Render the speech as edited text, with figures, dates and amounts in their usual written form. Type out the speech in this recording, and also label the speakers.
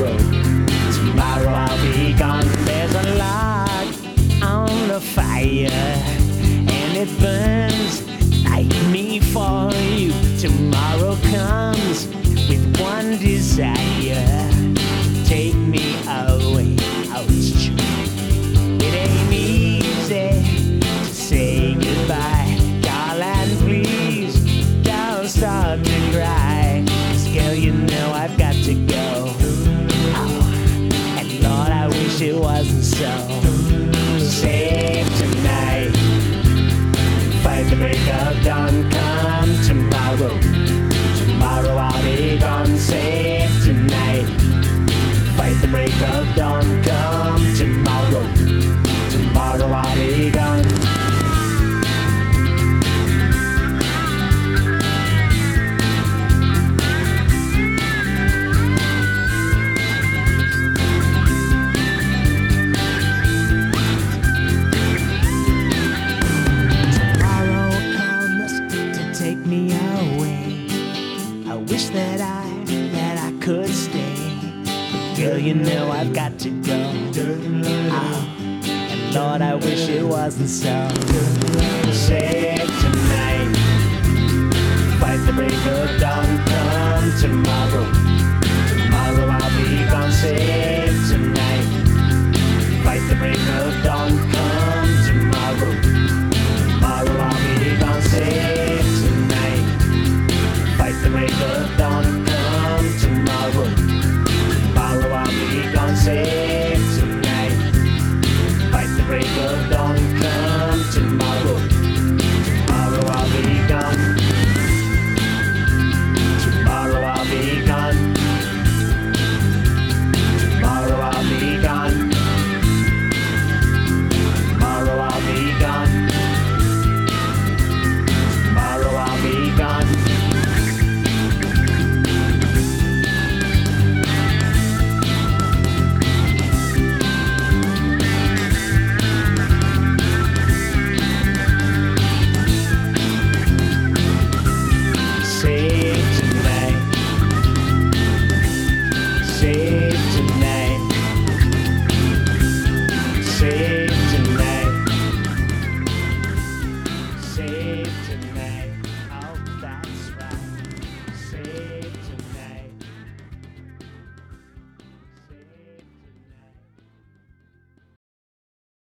Speaker 1: tomorrow. Tomorrow I'll be gone. There's a log on the fire, and it burns like me for you. Tomorrow comes with one desire: take me away. Oh, it's true. It ain't easy to say goodbye, darling. Please don't start to cry. 'Cause girl, you know I've got to go. Oh, and Lord, I wish it wasn't so. Save tonight, fight the break of dawn. Come tomorrow, tomorrow I'll be gone. Save tonight, fight the break of dawn. Come tomorrow, tomorrow I'll be gone. Me away. I wish that I could stay. Girl, you know I've got to go. Oh, and Lord, I wish it wasn't so. Save tonight, fight the break of dawn. Come tomorrow.